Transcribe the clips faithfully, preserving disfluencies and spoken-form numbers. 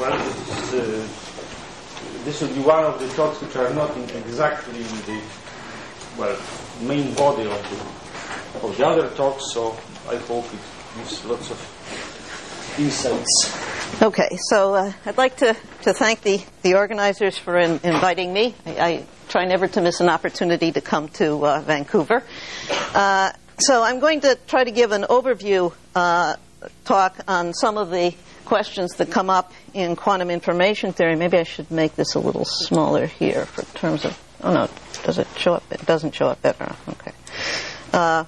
Well, this, uh, this will be one of the talks which are not in exactly in the well main body of the of the other talks. So I hope it gives lots of insights. Okay, so uh, I'd like to, to thank the, the organizers for in, inviting me. I, I try never to miss an opportunity to come to uh, Vancouver. Uh, so I'm going to try to give an overview uh, talk on some of the questions that come up in quantum information theory. Maybe I should make this a little smaller here for terms of, oh no, does it show up? It doesn't show up better. Okay. Uh,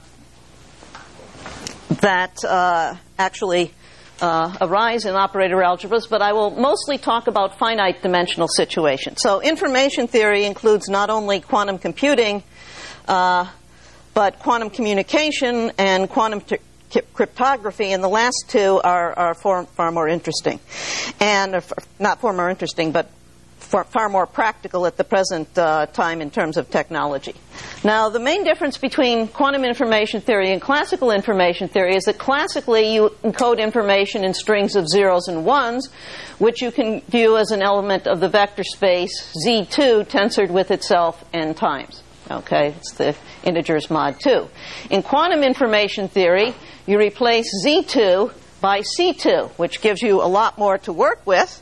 that uh, actually uh, arise in operator algebras, but I will mostly talk about finite dimensional situations. So information theory includes not only quantum computing, uh, but quantum communication and quantum t- cryptography, and the last two are, are far, far more interesting. And not far more interesting, but far, far more practical at the present uh, time in terms of technology. Now, the main difference between quantum information theory and classical information theory is that classically you encode information in strings of zeros and ones, which you can view as an element of the vector space Z two tensored with itself n times. Okay, it's the integers mod two. In quantum information theory, you replace Z two by C two, which gives you a lot more to work with.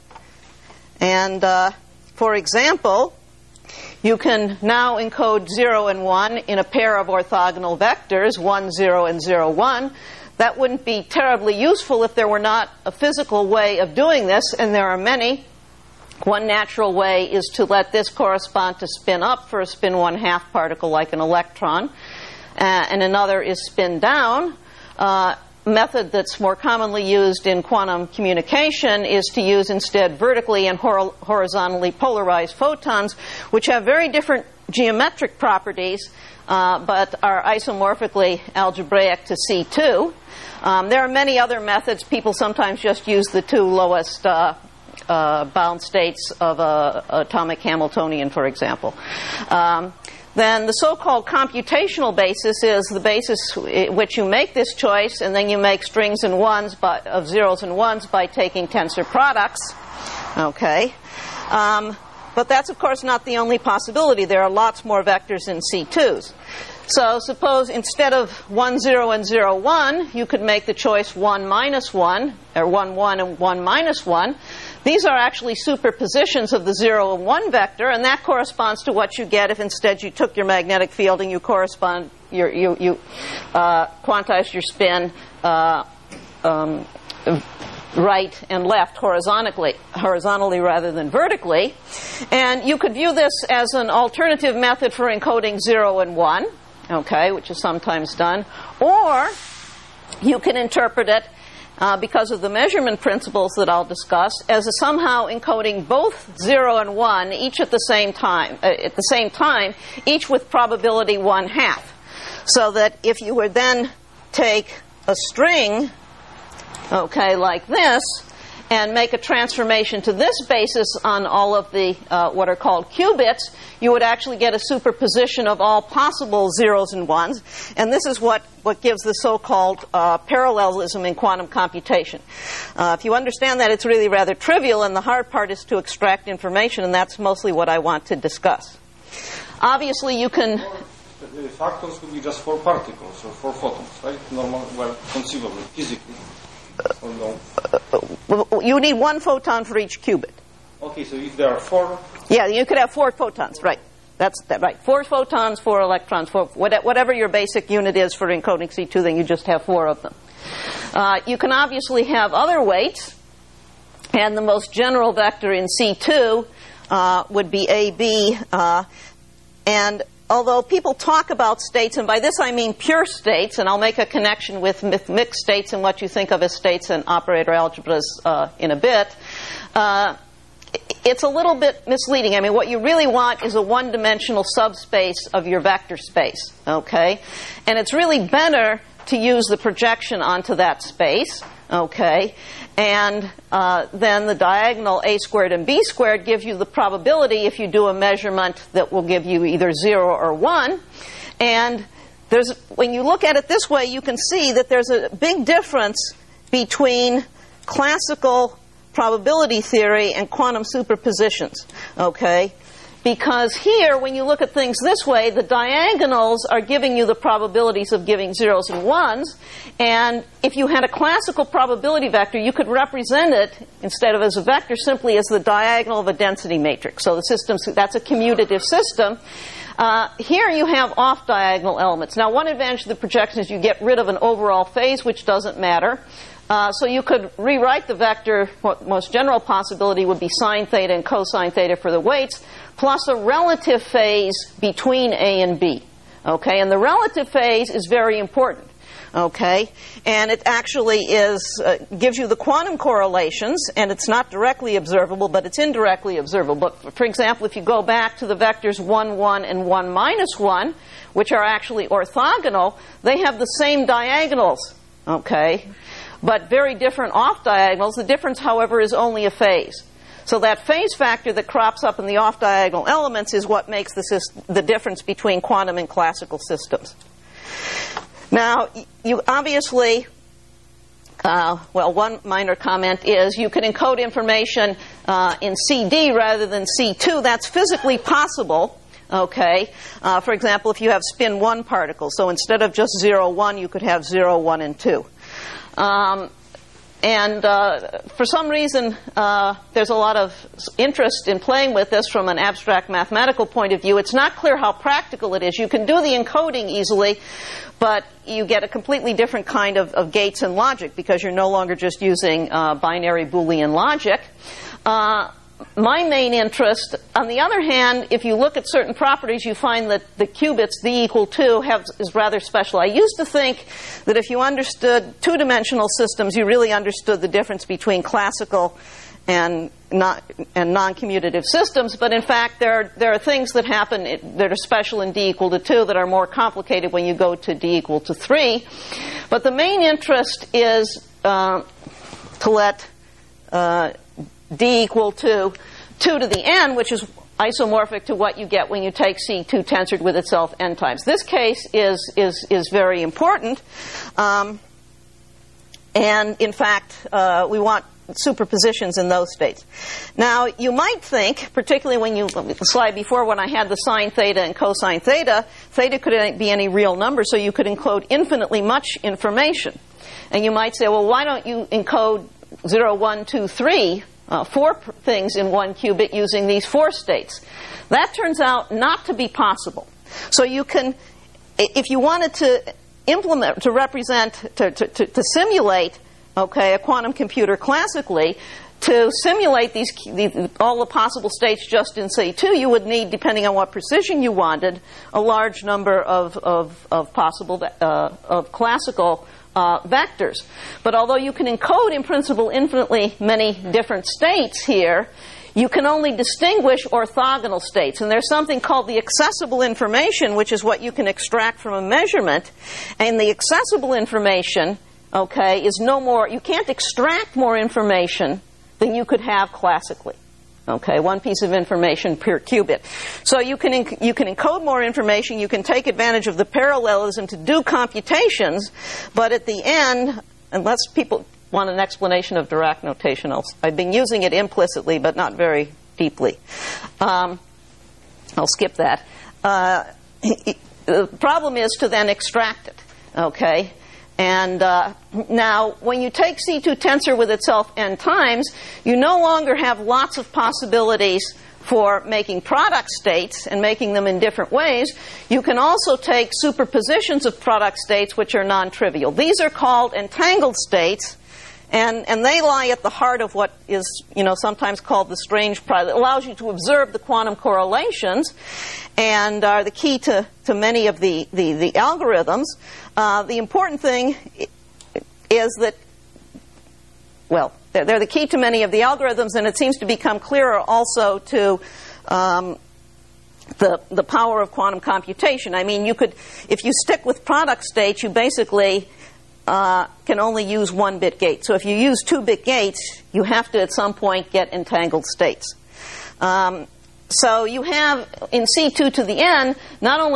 And, uh, for example, you can now encode zero and one in a pair of orthogonal vectors, one, zero, and zero, one. That wouldn't be terribly useful if there were not a physical way of doing this, and there are many. One natural way is to let this correspond to spin up for a spin one-half particle like an electron, uh, and another is spin down. Uh, method that's more commonly used in quantum communication is to use instead vertically and hor- horizontally polarized photons, which have very different geometric properties, uh, but are isomorphically algebraic to C two. Um, there are many other methods. People sometimes just use the two lowest uh, uh, bound states of a atomic Hamiltonian, for example. Um, Then the so-called computational basis is the basis in which you make this choice, and then you make strings and ones by, of zeros and ones by taking tensor products. Okay. Um, but that's, of course, not the only possibility. There are lots more vectors in C twos. So suppose instead of one, zero, and zero, one, you could make the choice one minus one, or one, one, and one minus one. These are actually superpositions of the zero and one vector, and that corresponds to what you get if instead you took your magnetic field and you correspond, your, you, you uh, quantized your spin uh, um, right and left horizontally, horizontally rather than vertically. And you could view this as an alternative method for encoding zero and one, okay, which is sometimes done, or you can interpret it Uh, because of the measurement principles that I'll discuss, as a somehow encoding both zero and one, each at the same time, uh, at the same time, each with probability one half. So that if you would then take a string, okay, like this, and make a transformation to this basis on all of the uh, what are called qubits, you would actually get a superposition of all possible zeros and ones. And this is what, what gives the so-called uh, parallelism in quantum computation. Uh, if you understand that, it's really rather trivial, and the hard part is to extract information, and that's mostly what I want to discuss. Obviously, you can... The factors would be just four particles, or four photons, right? Normal, well, conceivably, physically. Or no? Uh, you need one photon for each qubit. Okay, so if there are four... Yeah, you could have four photons, right. That's that, right. Four photons, four electrons, four, whatever your basic unit is for encoding C two, then you just have four of them. Uh, you can obviously have other weights, and the most general vector in C two uh, would be A B, uh, and although people talk about states, and by this I mean pure states, and I'll make a connection with mixed states and what you think of as states and operator algebras uh, in a bit, uh, it's a little bit misleading. I mean, what you really want is a one-dimensional subspace of your vector space, okay? And it's really better to use the projection onto that space, okay? And uh, then the diagonal A squared and B squared gives you the probability if you do a measurement that will give you either zero or one. And there's, when you look at it this way, you can see that there's a big difference between classical probability theory and quantum superpositions, okay? Because here, when you look at things this way, the diagonals are giving you the probabilities of giving zeros and ones, and if you had a classical probability vector, you could represent it, instead of as a vector, simply as the diagonal of a density matrix. So the system, that's a commutative system. Uh, here you have off-diagonal elements. Now, one advantage of the projection is you get rid of an overall phase, which doesn't matter. Uh, so you could rewrite the vector. What most general possibility would be sine theta and cosine theta for the weights, plus a relative phase between A and B. Okay, and the relative phase is very important. Okay, and it actually is uh, gives you the quantum correlations, and it's not directly observable, but it's indirectly observable. But for example, if you go back to the vectors one, one, and one minus one, which are actually orthogonal, they have the same diagonals. Okay, but very different off diagonals. The difference, however, is only a phase. So that phase factor that crops up in the off diagonal elements is what makes the, system, the difference between quantum and classical systems. Now, you obviously, uh, well, one minor comment is you can encode information uh, in C D rather than C two. That's physically possible, okay? Uh, for example, if you have spin one particles. So instead of just zero, one, you could have zero, one, and two. Um, And uh, for some reason, uh, there's a lot of interest in playing with this from an abstract mathematical point of view. It's not clear how practical it is. You can do the encoding easily, but you get a completely different kind of, of gates and logic because you're no longer just using uh, binary Boolean logic. Uh, My main interest, on the other hand, if you look at certain properties, you find that the qubits d equal two have, is rather special. I used to think that if you understood two-dimensional systems, you really understood the difference between classical and not, and non-commutative systems. But in fact, there are, there are things that happen that are special in d equal to two that are more complicated when you go to d equal to three. But the main interest is uh, to let uh, d equal to two to the n, which is isomorphic to what you get when you take C two tensored with itself n times. This case is is is very important, um, and in fact, uh, we want superpositions in those states. Now, you might think, particularly when you the slide before when I had the sine theta and cosine theta, theta could be any real number, so you could encode infinitely much information. And you might say, well, why don't you encode zero, one, two, three? Uh, four p- things in one qubit using these four states. That turns out not to be possible. So you can, if you wanted to implement, to represent, to, to, to, to simulate, okay, a quantum computer classically, to simulate these, the, all the possible states just in C two, you would need, depending on what precision you wanted, a large number of, of, of possible, uh, of classical Uh, vectors. But although you can encode in principle infinitely many different states here, you can only distinguish orthogonal states. And there's something called the accessible information, which is what you can extract from a measurement. And the accessible information, okay, is no more, you can't extract more information than you could have classically. Okay, one piece of information per qubit. So you can enc- you can encode more information, you can take advantage of the parallelism to do computations, but at the end, unless people want an explanation of Dirac notation, I'll, I've been using it implicitly, but not very deeply. Um, I'll skip that. Uh, the problem is to then extract it, okay? And uh, now, when you take C two tensor with itself n times, you no longer have lots of possibilities for making product states and making them in different ways. You can also take superpositions of product states which are non-trivial. These are called entangled states, and, and they lie at the heart of what is, you know, sometimes called the strange product. It allows you to observe the quantum correlations and are the key to, to many of the, the, the algorithms. Uh, the important thing is that, well, they're, they're the key to many of the algorithms, and it seems to become clearer also to um, the, the power of quantum computation. I mean, you could, if you stick with product states, you basically uh, can only use one-bit gates. So if you use two-bit gates, you have to at some point get entangled states. Um, so you have, in C two to the n, not only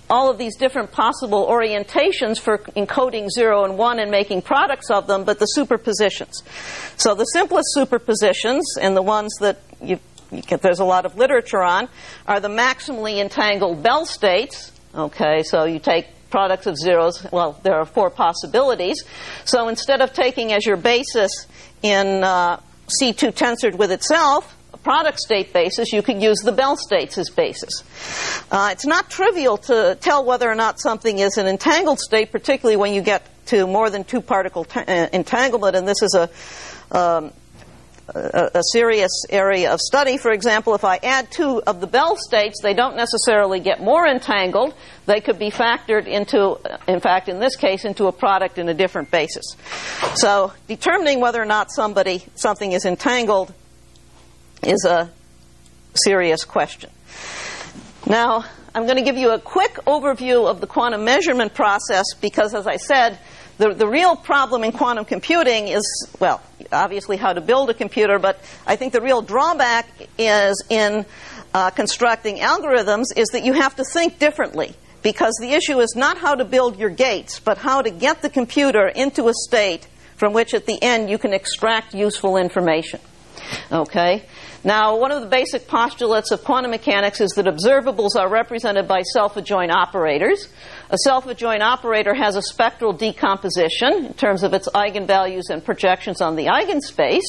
all of these different possible orientations for encoding zero and one and making products of them, but the superpositions. So the simplest superpositions, and the ones that you, you get, there's a lot of literature on, are the maximally entangled Bell states. Okay, so you take products of zeros. Well, there are four possibilities. So instead of taking as your basis in uh, C two tensored with itself, a product state basis, you could use the Bell states as basis. Uh, it's not trivial to tell whether or not something is an entangled state, particularly when you get to more than two particle t- uh, entanglement, and this is a um, A, a serious area of study. For example, if I add two of the Bell states, they don't necessarily get more entangled. They could be factored into, in fact, in this case, into a product in a different basis. So determining whether or not somebody, something is entangled is a serious question. Now, I'm going to give you a quick overview of the quantum measurement process because, as I said, The, the real problem in quantum computing is, well, obviously how to build a computer, but I think the real drawback is in uh, constructing algorithms is that you have to think differently, because the issue is not how to build your gates, but how to get the computer into a state from which at the end you can extract useful information. Okay? Now, one of the basic postulates of quantum mechanics is that observables are represented by self-adjoint operators. A self-adjoint operator has a spectral decomposition in terms of its eigenvalues and projections on the eigenspace.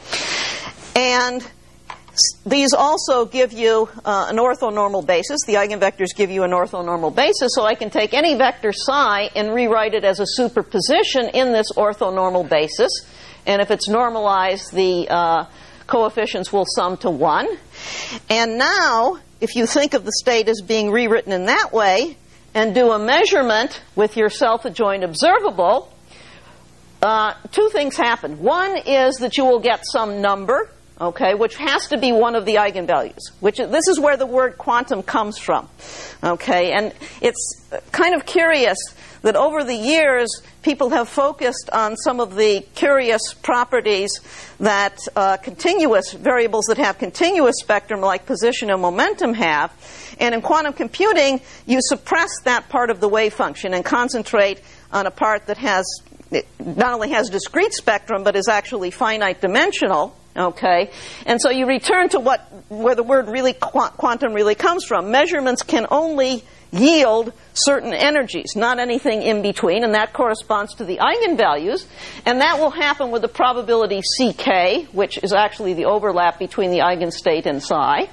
And these also give you uh, an orthonormal basis. The eigenvectors give you an orthonormal basis, so I can take any vector psi and rewrite it as a superposition in this orthonormal basis. And if it's normalized, the uh, coefficients will sum to one. And now, if you think of the state as being rewritten in that way, and do a measurement with your self-adjoint observable, uh, two things happen. One is that you will get some number, okay, which has to be one of the eigenvalues. Which this is where the word quantum comes from, okay. And it's kind of curious that over the years people have focused on some of the curious properties that uh, continuous variables that have continuous spectrum, like position and momentum, have. And in quantum computing, you suppress that part of the wave function and concentrate on a part that has not only has discrete spectrum, but is actually finite dimensional. Okay, and so you return to what where the word really qu- quantum really comes from. Measurements can only yield certain energies, not anything in between, and that corresponds to the eigenvalues, and that will happen with the probability C K, which is actually the overlap between the eigenstate and psi.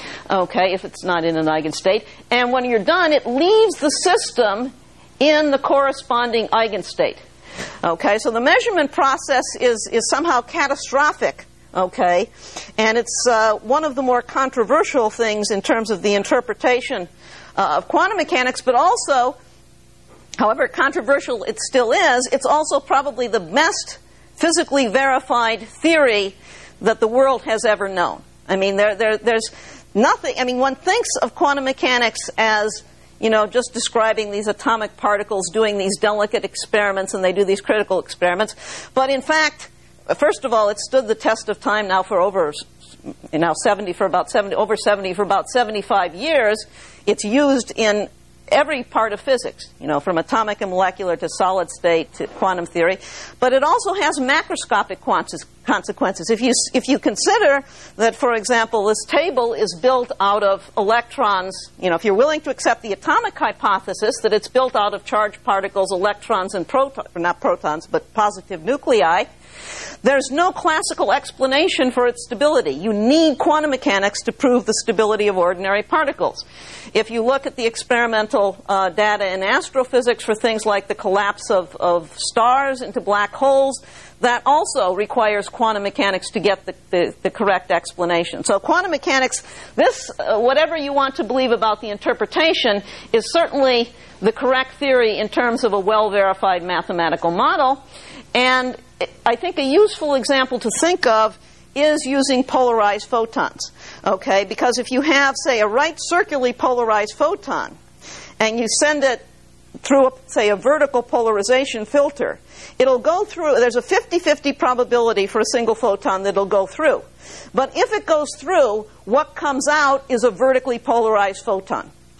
Okay, if it's not in an eigenstate. And when you're done, it leaves the system in the corresponding eigenstate. Okay, so the measurement process is, is somehow catastrophic. Okay, and it's uh, one of the more controversial things in terms of the interpretation uh, of quantum mechanics, but also, however controversial it still is, it's also probably the best physically verified theory that the world has ever known. I mean, there, there, there's nothing, I mean, one thinks of quantum mechanics as, you know, just describing these atomic particles doing these delicate experiments, and they do these critical experiments. But in fact, first of all, it stood the test of time now for over, you know, seventy for about seventy, over seventy for about seventy-five years. It's used in every part of physics, you know, from atomic and molecular to solid state to quantum theory. But it also has macroscopic consequences. If you if you consider that, for example, this table is built out of electrons, you know, if you're willing to accept the atomic hypothesis that it's built out of charged particles, electrons, and protons, not protons, but positive nuclei, there's no classical explanation for its stability. You need quantum mechanics to prove the stability of ordinary particles. If you look at the experimental uh, data in astrophysics for things like the collapse of, of stars into black holes, that also requires quantum mechanics to get the, the, the correct explanation. So quantum mechanics, this, uh, whatever you want to believe about the interpretation, is certainly the correct theory in terms of a well-verified mathematical model. And I think a useful example to think of is using polarized photons, okay? Because if you have, say, a right circularly polarized photon, and you send it through, a, say, a vertical polarization filter, it'll go through, there's a fifty-fifty probability for a single photon that it'll go through. But if it goes through, what comes out is a vertically polarized photon.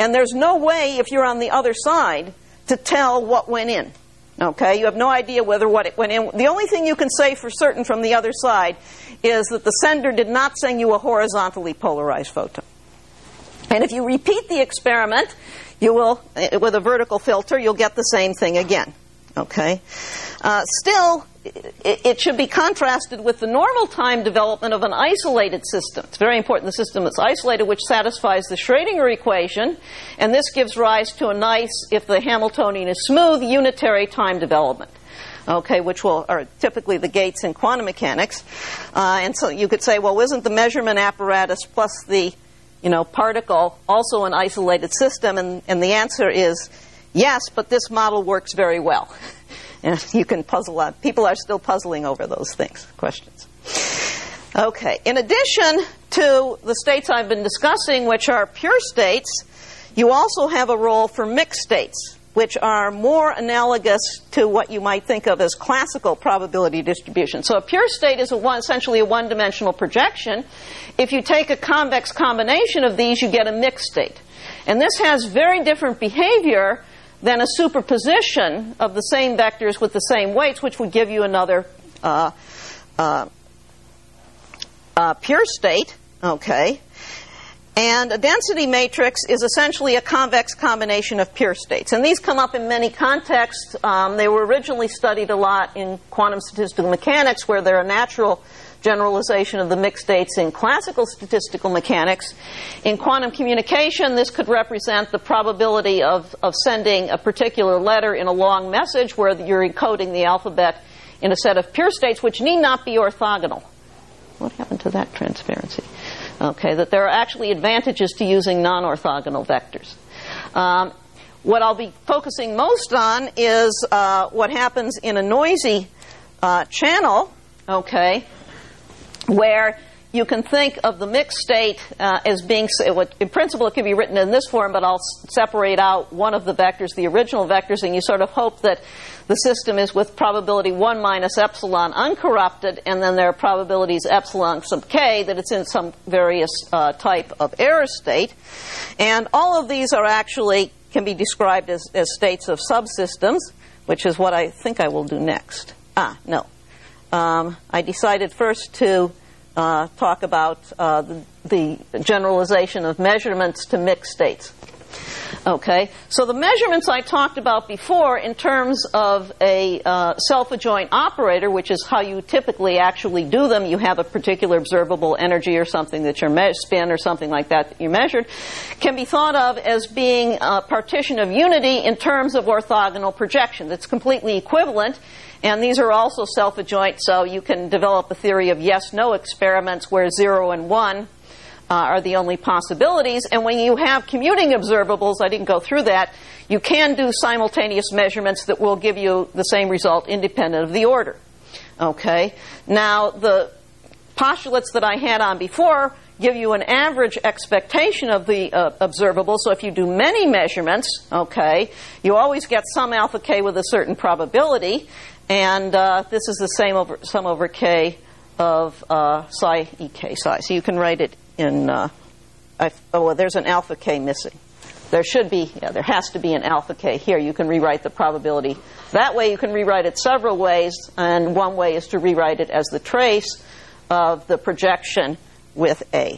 And there's no way, if you're on the other side, to tell what went in. Okay? You have no idea whether what it went in. The only thing you can say for certain from the other side is that the sender did not send you a horizontally polarized photon. And if you repeat the experiment, you will, with a vertical filter, you'll get the same thing again. Okay? Uh, still, it, it should be contrasted with the normal time development of an isolated system. It's very important the system is isolated, which satisfies the Schrödinger equation, and this gives rise to a nice, if the Hamiltonian is smooth, unitary time development. Okay, which will are typically the gates in quantum mechanics. Uh, and so you could say, well, isn't the measurement apparatus plus the you know, particle also an isolated system? And, and the answer is yes, but this model works very well. And you can puzzle on. People are still puzzling over those things, questions. Okay, in addition to the states I've been discussing, which are pure states, you also have a role for mixed states, which are more analogous to what you might think of as classical probability distribution. So a pure state is a one, essentially a one-dimensional projection. If you take a convex combination of these, you get a mixed state. And this has very different behavior than a superposition of the same vectors with the same weights, which would give you another uh, uh, uh, pure state. Okay. And a density matrix is essentially a convex combination of pure states. And these come up in many contexts. Um, they were originally studied a lot in quantum statistical mechanics, where they're a natural generalization of the mixed states in classical statistical mechanics. In quantum communication, this could represent the probability of, of sending a particular letter in a long message where you're encoding the alphabet in a set of pure states, which need not be orthogonal. What happened to that transparency? Okay, that there are actually advantages to using non-orthogonal vectors. Um, what I'll be focusing most on is uh, what happens in a noisy uh, channel, okay, where you can think of the mixed state uh, as being, in principle it can be written in this form, but I'll separate out one of the vectors, the original vectors, and you sort of hope that the system is with probability one minus epsilon uncorrupted, and then there are probabilities epsilon sub k that it's in some various uh, type of error state. And all of these are actually, can be described as, as states of subsystems, which is what I think I will do next. Ah, no. Um, I decided first to uh, talk about uh, the, the generalization of measurements to mixed states. Okay, so the measurements I talked about before in terms of a uh, self-adjoint operator, which is how you typically actually do them, you have a particular observable energy or something that you're me- spin or something like that that you measured, can be thought of as being a partition of unity in terms of orthogonal projection. It's completely equivalent, and these are also self-adjoint, so you can develop a theory of yes-no experiments where zero and one Uh, are the only possibilities. And when you have commuting observables, I didn't go through that, you can do simultaneous measurements that will give you the same result independent of the order. Okay? Now, the postulates that I had on before give you an average expectation of the uh, observable. So if you do many measurements, okay, you always get some alpha k with a certain probability. And uh, this is the same over sum over k of uh, psi e k psi. So you can write it in, uh, I, oh, well, there's an alpha k missing. There should be, yeah, there has to be an alpha k here. You can rewrite the probability. That way you can rewrite it several ways, and one way is to rewrite it as the trace of the projection with A.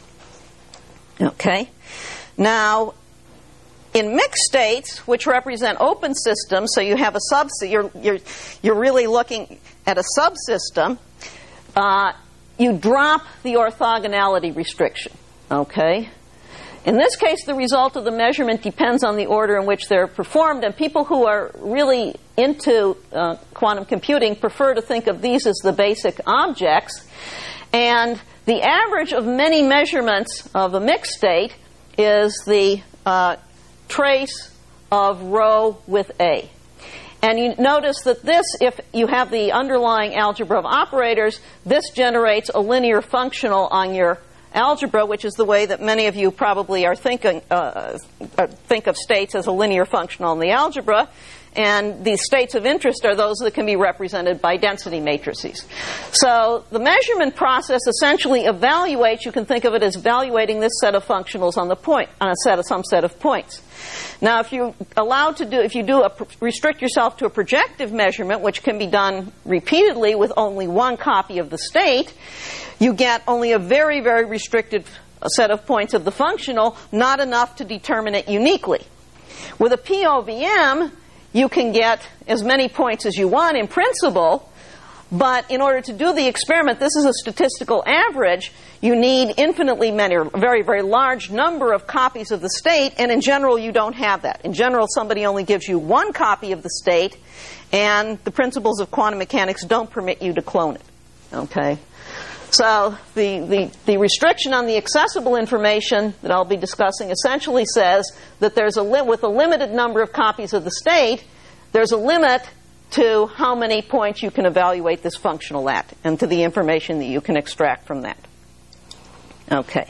Okay? Now, in mixed states, which represent open systems, so you have a subsystem, you're, you're, you're really looking at a subsystem, uh, you drop the orthogonality restriction, okay? In this case, the result of the measurement depends on the order in which they're performed, and people who are really into uh, quantum computing prefer to think of these as the basic objects. And the average of many measurements of a mixed state is the uh, trace of rho with A. And you notice that this, if you have the underlying algebra of operators, this generates a linear functional on your algebra, which is the way that many of you probably are thinking, uh, think of states as a linear functional on the algebra. and the states of interest are those that can be represented by density matrices. So the measurement process essentially evaluates, you can think of it as evaluating this set of functionals on the point, on a set of some set of points. Now, if you allowed to do, if you do a, restrict yourself to a projective measurement, which can be done repeatedly with only one copy of the state, you get only a very, very restricted set of points of the functional, not enough to determine it uniquely. With a P O V M, you can get as many points as you want in principle, but in order to do the experiment, this is a statistical average, you need infinitely many, or a very, very large number of copies of the state, and in general you don't have that. In general, somebody only gives you one copy of the state, and the principles of quantum mechanics don't permit you to clone it. Okay? So the, the, the restriction on the accessible information that I'll be discussing essentially says that there's a li- with a limited number of copies of the state, there's a limit to how many points you can evaluate this functional at, and to the information that you can extract from that. Okay.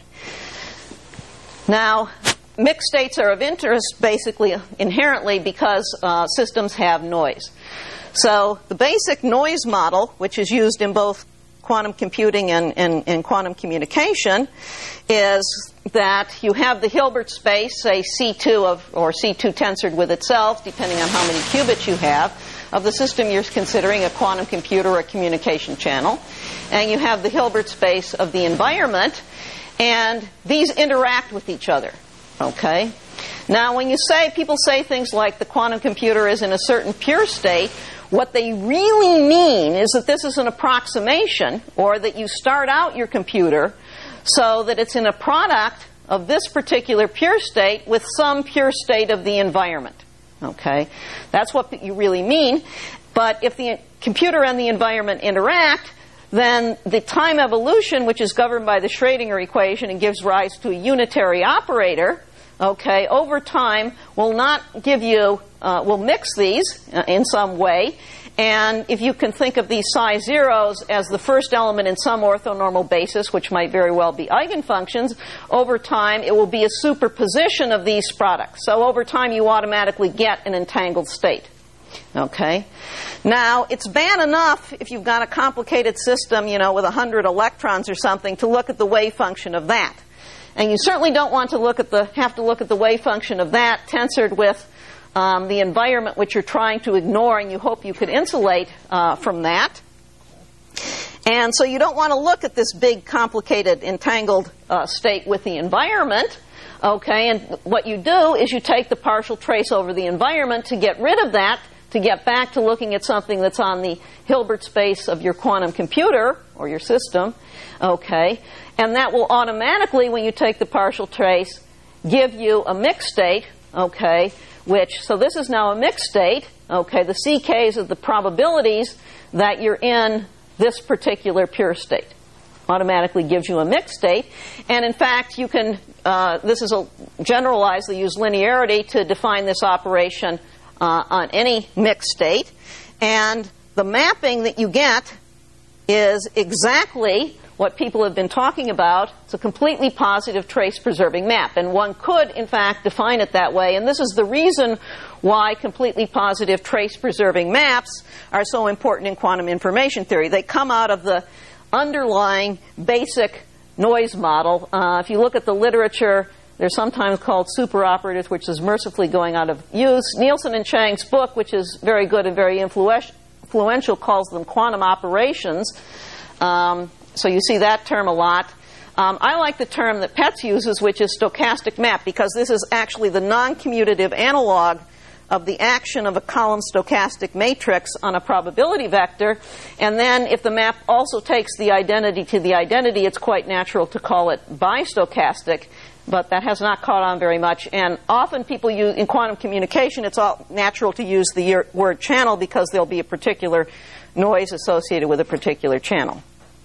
Now, mixed states are of interest basically inherently because uh, systems have noise. So the basic noise model, which is used in both quantum computing and, and, and quantum communication, is that you have the Hilbert space, say C two of, or C two tensored with itself, depending on how many qubits you have, of the system you're considering a quantum computer or a communication channel. And you have the Hilbert space of the environment, and these interact with each other. Okay? Now, when you say, people say things like the quantum computer is in a certain pure state, what they really mean is that this is an approximation, or that you start out your computer so that it's in a product of this particular pure state with some pure state of the environment. Okay? That's what you really mean. But if the computer and the environment interact, then the time evolution, which is governed by the Schrödinger equation and gives rise to a unitary operator, okay, over time will not give you, uh, will mix these uh, in some way. And if you can think of these psi zeros as the first element in some orthonormal basis, which might very well be eigenfunctions, over time it will be a superposition of these products. So over time you automatically get an entangled state. Okay? Now, it's bad enough if you've got a complicated system, you know, with a hundred electrons or something, to look at the wave function of that. And you certainly don't want to look at the, have to look at the wave function of that tensored with um, the environment which you're trying to ignore, and you hope you could insulate uh, from that. And so you don't want to look at this big, complicated, entangled uh, state with the environment. Okay, and what you do is you take the partial trace over the environment to get rid of that, to get back to looking at something that's on the Hilbert space of your quantum computer or your system. Okay, and that will automatically, when you take the partial trace, give you a mixed state. Okay, which, so this is now a mixed state. Okay, the C Ks are the probabilities that you're in this particular pure state. Automatically gives you a mixed state. And in fact, you can, uh, this is a generalized, they use linearity to define this operation uh, on any mixed state. And the mapping that you get is exactly what people have been talking about. It's a completely positive trace-preserving map. And one could, in fact, define it that way. And this is the reason why completely positive trace-preserving maps are so important in quantum information theory. They come out of the underlying basic noise model. Uh, if you look at the literature, they're sometimes called superoperators, which is mercifully going out of use. Nielsen and Chang's book, which is very good and very influential, calls them quantum operations. Um, so you see that term a lot. Um, I like the term that Petz uses, which is stochastic map, because this is actually the non-commutative analog of the action of a column stochastic matrix on a probability vector. And then if the map also takes the identity to the identity, it's quite natural to call it bistochastic, but that has not caught on very much. And often people use, in quantum communication, it's all natural to use the word channel because there'll be a particular noise associated with a particular channel.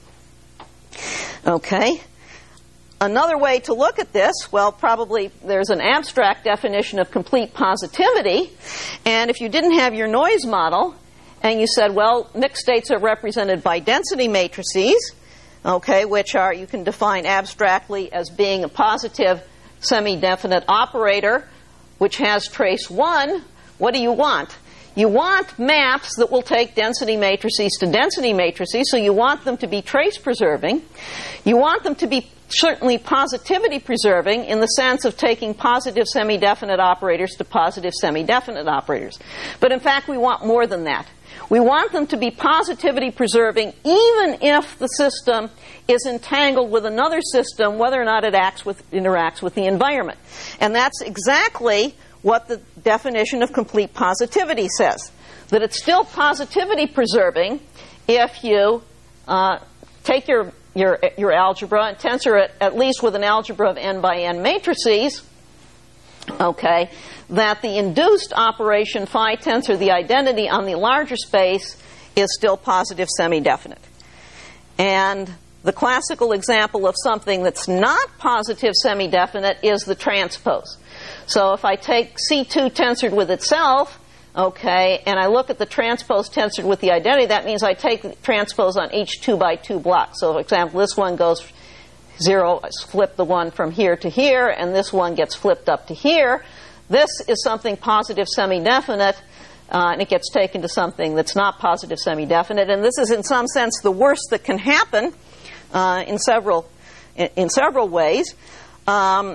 Okay. Another way to look at this, well, probably there's an abstract definition of complete positivity. And if you didn't have your noise model and you said, well, mixed states are represented by density matrices, okay, which are, you can define abstractly as being a positive semi-definite operator which has trace one, what do you want? you want maps that will take density matrices to density matrices, so you want them to be trace preserving. You want them to be certainly positivity preserving in the sense of taking positive semi-definite operators to positive semi-definite operators. But in fact, we want more than that. We want them to be positivity preserving even if the system is entangled with another system, whether or not it acts with, interacts with the environment. And that's exactly what the definition of complete positivity says. That it's still positivity preserving if you uh, take your, your, your algebra and tensor it at least with an algebra of n by n matrices, okay, that the induced operation phi tensor the identity on the larger space is still positive semi-definite. And the classical example of something that's not positive semi-definite is the transpose. So if I take C two tensored with itself, okay, and I look at the transpose tensored with the identity, that means I take the transpose on each two by two block. So for example, this one goes zero, I flip the one from here to here, and this one gets flipped up to here. This is something positive semi-definite, uh, and it gets taken to something that's not positive semi-definite. And this is in some sense the worst that can happen uh, in several in, in several ways. Um,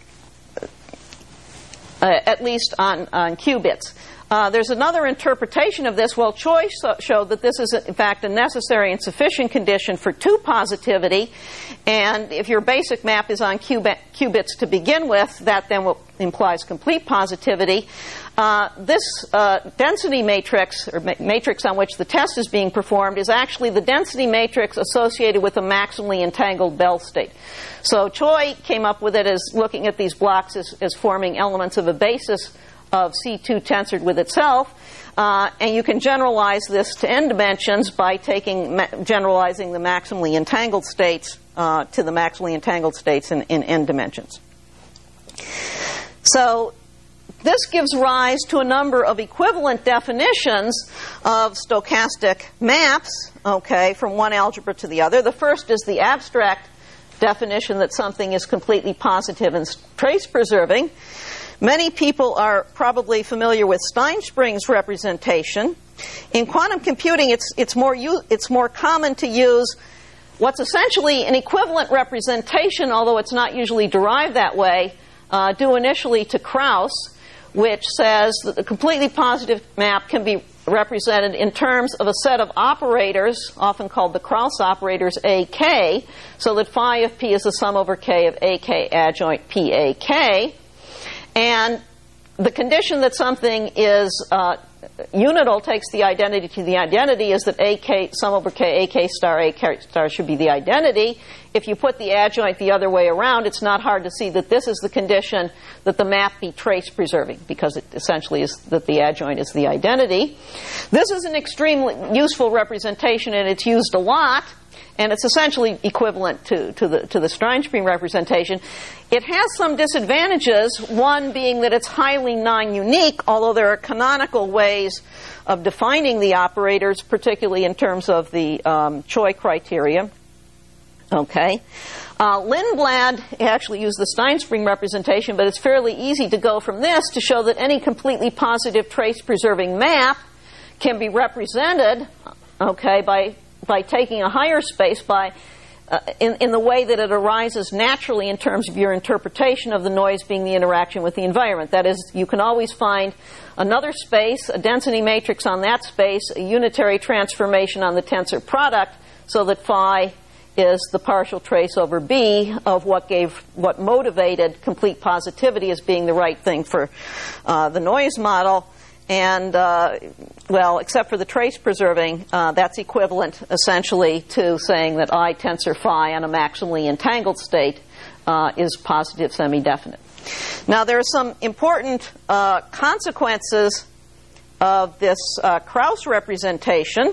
Uh, at least on, on qubits. Uh, there's another interpretation of this. Well, Choi so, showed that this is, in fact, a necessary and sufficient condition for two positivity. And if your basic map is on qubit, qubits to begin with, that then will, implies complete positivity. Uh, this uh, density matrix, or ma matrix on which the test is being performed, is actually the density matrix associated with a maximally entangled Bell state. So Choi came up with it as looking at these blocks as, as forming elements of a basis of C two tensored with itself. Uh, and you can generalize this to n dimensions by taking ma generalizing the maximally entangled states uh, to the maximally entangled states in, in n dimensions. So this gives rise to a number of equivalent definitions of stochastic maps, okay, from one algebra to the other. The first is the abstract definition that something is completely positive and trace preserving. Many people are probably familiar with Steinspring's representation. In quantum computing, it's, it's, more, it's more common to use what's essentially an equivalent representation, although it's not usually derived that way, uh, due initially to Krauss, which says that the completely positive map can be represented in terms of a set of operators, often called the Krauss operators A K, so that phi of P is the sum over K of A K adjoint P A K. And the condition that something is uh, unital takes the identity to the identity is that A K, sum over K, A K star, A K star should be the identity. If you put the adjoint the other way around, it's not hard to see that this is the condition that the map be trace preserving, because it essentially is that the adjoint is the identity. This is an extremely useful representation, and it's used a lot. And it's essentially equivalent to, to the, to the Steinspring representation. It has some disadvantages, one being that it's highly non-unique, although there are canonical ways of defining the operators, particularly in terms of the um, Choi criteria. Okay. Uh, Lindblad actually used the Steinspring representation, but it's fairly easy to go from this to show that any completely positive trace-preserving map can be represented, okay, by by taking a higher space, by uh, in, in the way that it arises naturally in terms of your interpretation of the noise being the interaction with the environment. That is, you can always find another space, a density matrix on that space, a unitary transformation on the tensor product, so that phi is the partial trace over B of what gave, what motivated complete positivity as being the right thing for uh, the noise model. And, uh, well, except for the trace preserving, uh, that's equivalent essentially to saying that I tensor phi on a maximally entangled state uh, is positive semi-definite. Now, there are some important uh, consequences of this uh, Krauss representation.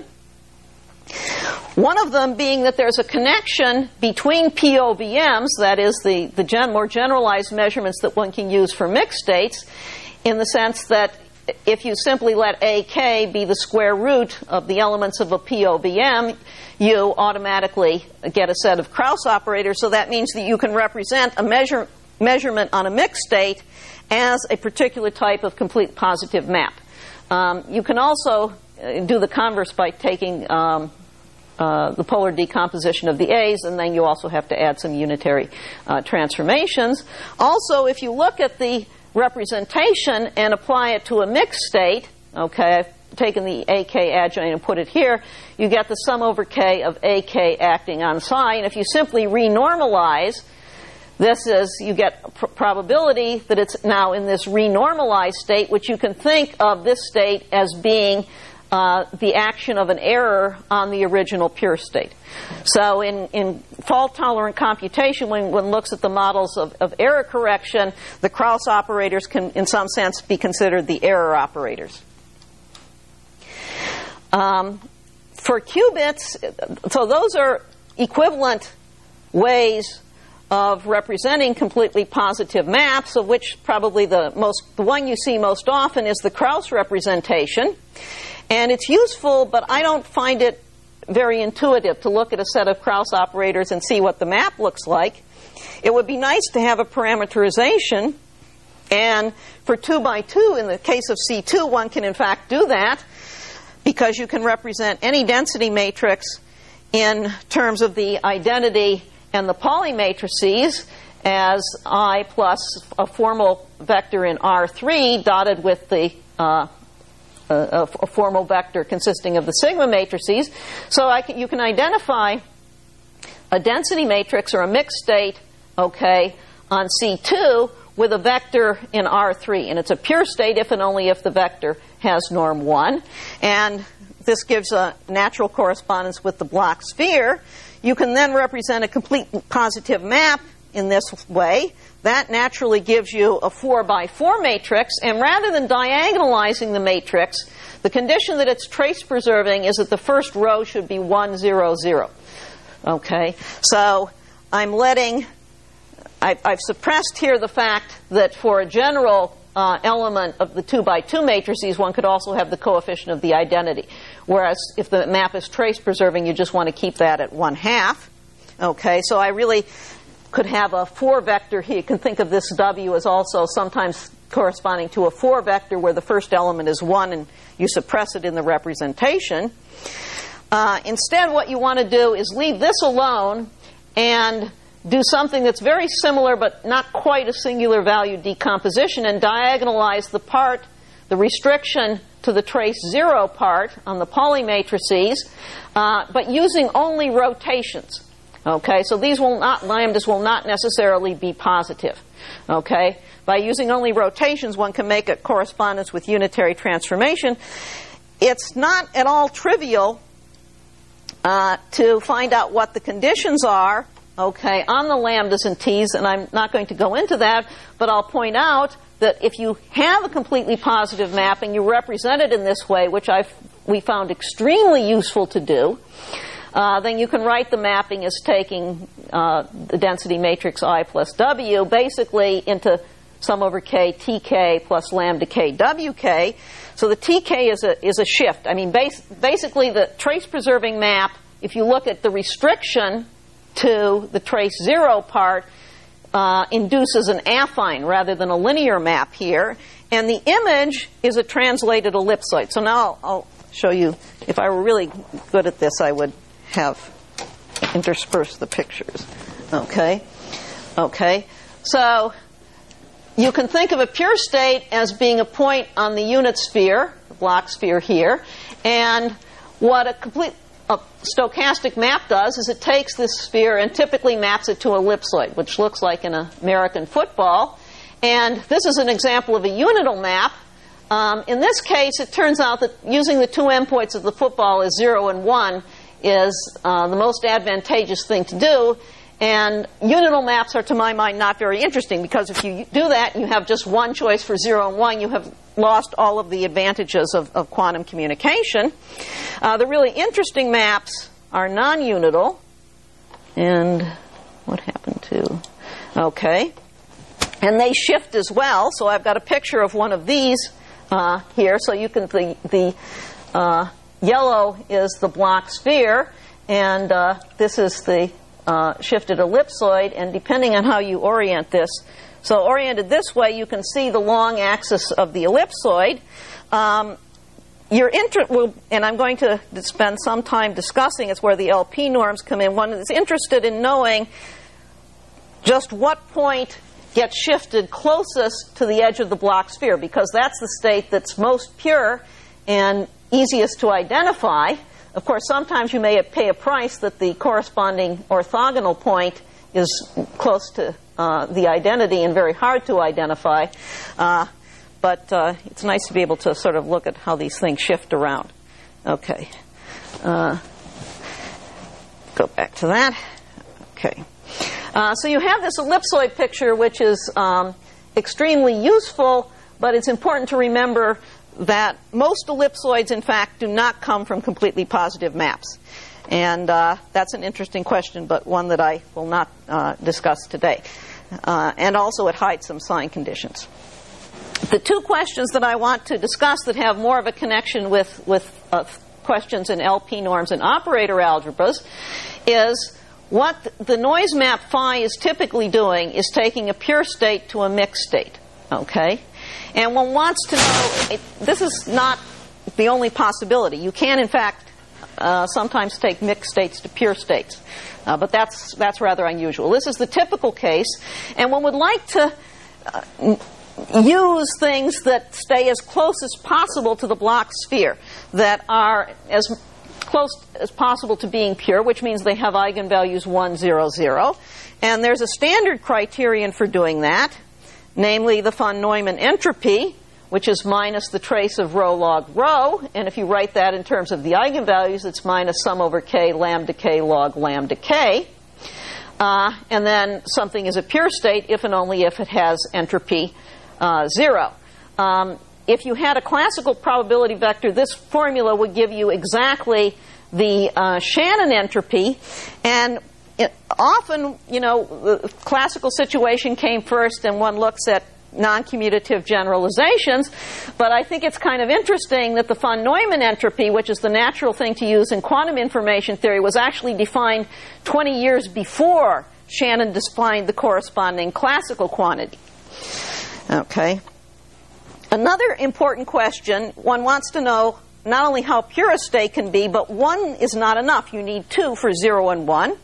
One of them being that there's a connection between P O V Ms, that is the, the gen more generalized measurements that one can use for mixed states, in the sense that if you simply let A K be the square root of the elements of a P O V M, you automatically get a set of Krauss operators. So that means that you can represent a measure, measurement on a mixed state as a particular type of complete positive map. Um, you can also do the converse by taking um, uh, the polar decomposition of the A's, and then you also have to add some unitary uh, transformations. Also, if you look at the representation and apply it to a mixed state, okay, I've taken the A K adjoint and put it here, you get the sum over K of A K acting on psi, and if you simply renormalize, this is, you get pr probability that it's now in this renormalized state, which you can think of this state as being uh, the action of an error on the original pure state. So in, in fault-tolerant computation, when one looks at the models of, of error correction, the Krauss operators can, in some sense, be considered the error operators. Um, for qubits, so those are equivalent ways of representing completely positive maps, of which probably the most, the one you see most often is the Krauss representation. And it's useful, but I don't find it very intuitive to look at a set of Krauss operators and see what the map looks like. It would be nice to have a parameterization, and for two by two, in the case of C two, one can in fact do that, because you can represent any density matrix in terms of the identity and the Pauli matrices as I plus a formal vector in R three dotted with the uh, a, a formal vector consisting of the sigma matrices. So I can, you can identify a density matrix or a mixed state, okay, on C two with a vector in R three. And it's a pure state if and only if the vector has norm one. And this gives a natural correspondence with the block sphere. You can then represent a complete positive map in this way. That naturally gives you a four by four matrix, and rather than diagonalizing the matrix, the condition that it's trace preserving is that the first row should be one, zero, zero. Okay, so I'm letting, I, I've suppressed here the fact that for a general uh, element of the two by two matrices, one could also have the coefficient of the identity. Whereas if the map is trace preserving, you just want to keep that at one half. Okay, so I really could have a four vector here. You can think of this W as also sometimes corresponding to a four vector where the first element is one and you suppress it in the representation. Uh, instead, what you want to do is leave this alone and do something that's very similar but not quite a singular value decomposition and diagonalize the part, the restriction to the trace zero part on the Pauli matrices, uh, but using only rotations. Okay, so these will not, lambdas will not necessarily be positive. Okay, by using only rotations, one can make a correspondence with unitary transformation. It's not at all trivial uh, to find out what the conditions are, okay, on the lambdas and t's, and I'm not going to go into that, but I'll point out that if you have a completely positive map and you represent it in this way, which I've, we found extremely useful to do, uh, then you can write the mapping as taking uh, the density matrix I plus W basically into sum over K Tk plus lambda K Wk. So the Tk is a, is a shift. I mean, base, basically the trace preserving map, if you look at the restriction to the trace zero part, Uh, induces an affine rather than a linear map here. And the image is a translated ellipsoid. So now I'll, I'll show you. If I were really good at this, I would have interspersed the pictures. Okay? Okay. So you can think of a pure state as being a point on the unit sphere, the block sphere here. And what a complete a stochastic map does is it takes this sphere and typically maps it to an ellipsoid, which looks like an American football. And this is an example of a unital map. Um, in this case, it turns out that using the two endpoints of the football as zero and one is uh, the most advantageous thing to do. And unital maps are, to my mind, not very interesting, because if you do that, you have just one choice for zero and one. You have lost all of the advantages of, of quantum communication. Uh, the really interesting maps are non-unital. And what happened to... Okay. And they shift as well. So I've got a picture of one of these uh, here. So you can... The, the uh, yellow is the block sphere, and uh, this is the uh, shifted ellipsoid. And depending on how you orient this, so oriented this way, you can see the long axis of the ellipsoid. Um, your interest, will, and I'm going to spend some time discussing, it's where the L P norms come in. One is interested in knowing just what point gets shifted closest to the edge of the block sphere, because that's the state that's most pure and easiest to identify. Of course, sometimes you may pay a price that the corresponding orthogonal point is close to uh, the identity and very hard to identify. Uh, but uh, it's nice to be able to sort of look at how these things shift around. Okay. Uh, go back to that. Okay. Uh, so you have this ellipsoid picture, which is um, extremely useful, but it's important to remember that most ellipsoids, in fact, do not come from completely positive maps. And uh, that's an interesting question, but one that I will not uh, discuss today. Uh, and also it hides some sign conditions. The two questions that I want to discuss that have more of a connection with, with uh, questions in L P norms and operator algebras is what the noise map phi is typically doing is taking a pure state to a mixed state. Okay? And one wants to know, it, this is not the only possibility. You can, in fact, uh, sometimes take mixed states to pure states. Uh, but that's, that's rather unusual. This is the typical case. And one would like to uh, use things that stay as close as possible to the block sphere, that are as close as possible to being pure, which means they have eigenvalues one, zero, zero. And there's a standard criterion for doing that, namely the von Neumann entropy, which is minus the trace of rho log rho. And if you write that in terms of the eigenvalues, it's minus sum over k lambda k log lambda k. Uh, and then something is a pure state if and only if it has entropy uh, zero. Um, if you had a classical probability vector, this formula would give you exactly the uh, Shannon entropy. And it, often, you know, the classical situation came first and one looks at non-commutative generalizations. But I think it's kind of interesting that the von Neumann entropy, which is the natural thing to use in quantum information theory, was actually defined twenty years before Shannon defined the corresponding classical quantity. Okay. Another important question, one wants to know not only how pure a state can be, but one is not enough. You need two for zero and one.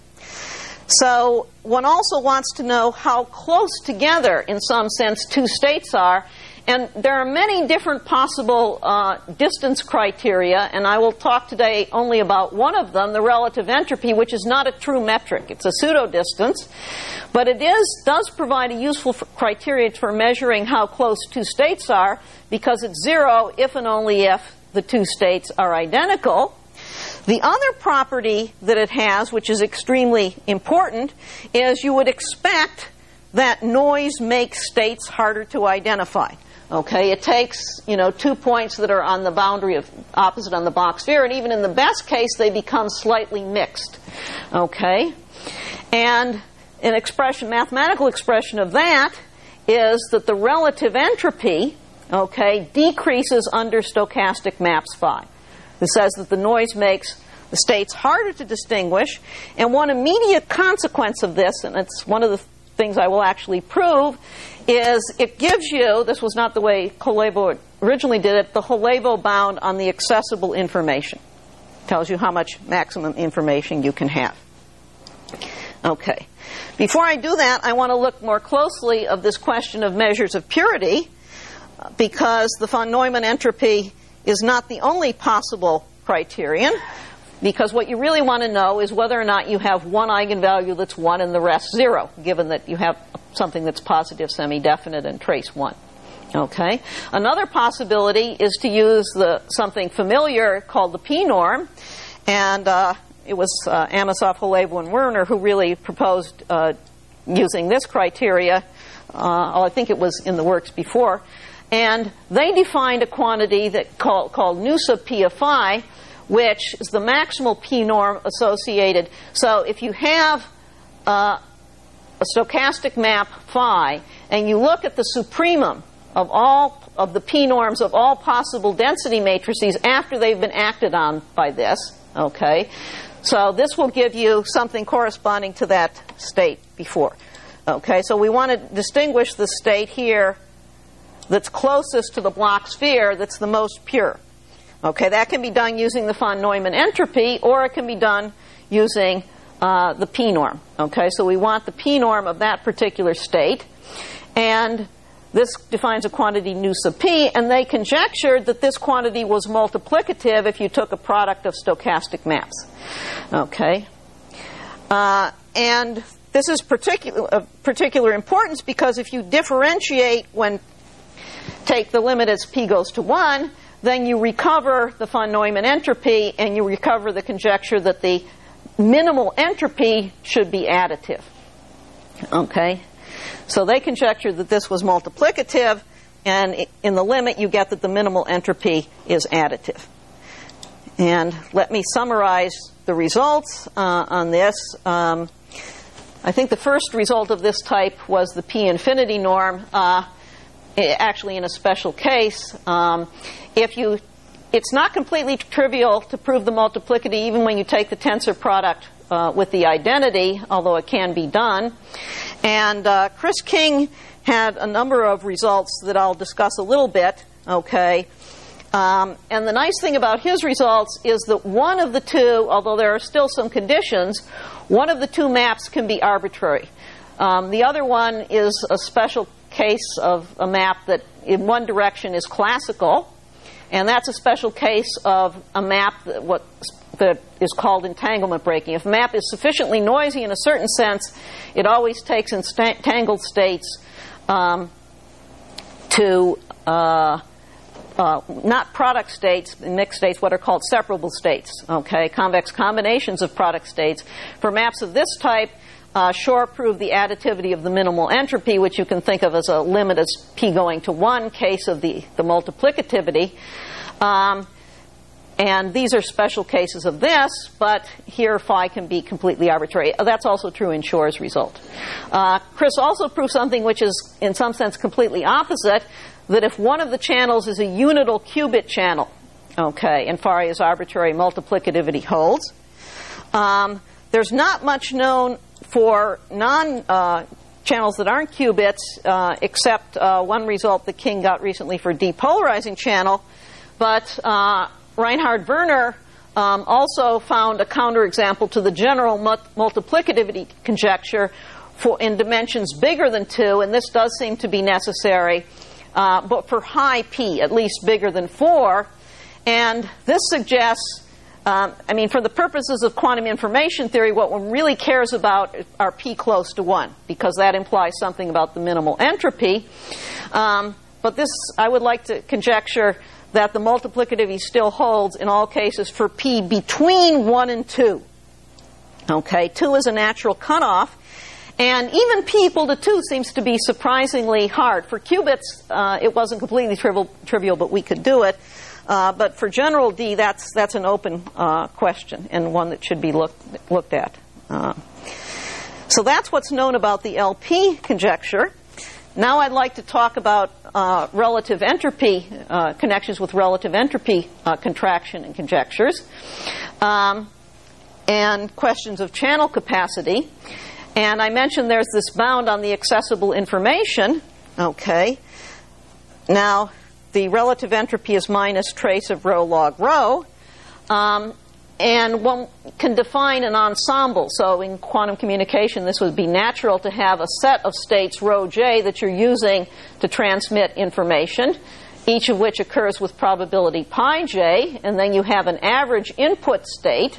So one also wants to know how close together, in some sense, two states are. And there are many different possible uh, distance criteria, and I will talk today only about one of them, the relative entropy, which is not a true metric. It's a pseudo-distance. But it is, does provide a useful criteria for measuring how close two states are, because it's zero if and only if the two states are identical. The other property that it has, which is extremely important, is you would expect that noise makes states harder to identify. Okay, it takes, you know, two points that are on the boundary of opposite on the box sphere, and even in the best case, they become slightly mixed. Okay, and an expression, mathematical expression of that is that the relative entropy, okay, decreases under stochastic maps phi. It says that the noise makes the states harder to distinguish, and one immediate consequence of this, and it's one of the things I will actually prove, is it gives you, this was not the way Holevo originally did it, the Holevo bound on the accessible information. Tells you how much maximum information you can have. Okay. Before I do that, I want to look more closely of this question of measures of purity, because the von Neumann entropy is not the only possible criterion, because what you really want to know is whether or not you have one eigenvalue that's one and the rest zero, given that you have something that's positive semi-definite and trace one. Okay. Another possibility is to use the something familiar called the p-norm, and uh, it was uh, Anosov, Holevo, and Werner who really proposed uh, using this criteria. Uh, oh, I think it was in the works before. And they defined a quantity that call, called nu sub p of phi, which is the maximal p-norm associated. So if you have uh, a stochastic map phi, and you look at the supremum of all of the p-norms of all possible density matrices after they've been acted on by this, okay, so this will give you something corresponding to that state before. Okay, so we want to distinguish the state here that's closest to the block sphere, that's the most pure. Okay, that can be done using the von Neumann entropy, or it can be done using uh, the p-norm. Okay, so we want the p-norm of that particular state, and this defines a quantity nu sub p, and they conjectured that this quantity was multiplicative if you took a product of stochastic maps. Okay, uh, and this is particular, of particular importance because if you differentiate when take the limit as p goes to one, then you recover the von Neumann entropy, and you recover the conjecture that the minimal entropy should be additive. Okay? So they conjectured that this was multiplicative, and in the limit you get that the minimal entropy is additive. And let me summarize the results uh, on this. Um, I think the first result of this type was the p infinity norm. Uh, actually in a special case. Um, if you, it's not completely trivial to prove the multiplicity even when you take the tensor product uh, with the identity, although it can be done. And uh, Chris King had a number of results that I'll discuss a little bit, okay? Um, and the nice thing about his results is that one of the two, although there are still some conditions, one of the two maps can be arbitrary. Um, the other one is a special case of a map that in one direction is classical, and that's a special case of a map that, what, that is called entanglement breaking. If a map is sufficiently noisy in a certain sense, it always takes entangled states um, to uh, uh, not product states, mixed states, what are called separable states, okay, convex combinations of product states. For maps of this type, Uh, Shor proved the additivity of the minimal entropy, which you can think of as a limit as p going to one case of the, the multiplicativity. Um, and these are special cases of this, but here phi can be completely arbitrary. That's also true in Shor's result. Uh, Chris also proved something which is, in some sense, completely opposite, that if one of the channels is a unital qubit channel, okay, and phi is arbitrary, multiplicativity holds. Um, there's not much known for non uh, channels that aren't qubits, uh, except uh, one result that King got recently for depolarizing channel. But uh, Reinhard Werner um, also found a counterexample to the general mut- multiplicativity conjecture for in dimensions bigger than two, and this does seem to be necessary, uh, but for high p, at least bigger than four. And this suggests Um, I mean, for the purposes of quantum information theory, what one really cares about are p close to one, because that implies something about the minimal entropy. Um, but this, I would like to conjecture that the multiplicativity still holds in all cases for p between one and two. Okay, two is a natural cutoff. And even p equal to two seems to be surprisingly hard. For qubits, uh, it wasn't completely trivial, trivial, but we could do it. Uh, but for general D, that's that's an open uh, question and one that should be looked looked at. Uh, so that's what's known about the L P conjecture. Now I'd like to talk about uh, relative entropy uh, connections with relative entropy uh, contraction and conjectures, um, and questions of channel capacity. And I mentioned there's this bound on the accessible information. Okay. Now, the relative entropy is minus trace of rho log rho. Um, and one can define an ensemble. So in quantum communication, this would be natural to have a set of states, rho j, that you're using to transmit information, each of which occurs with probability pi j. And then you have an average input state.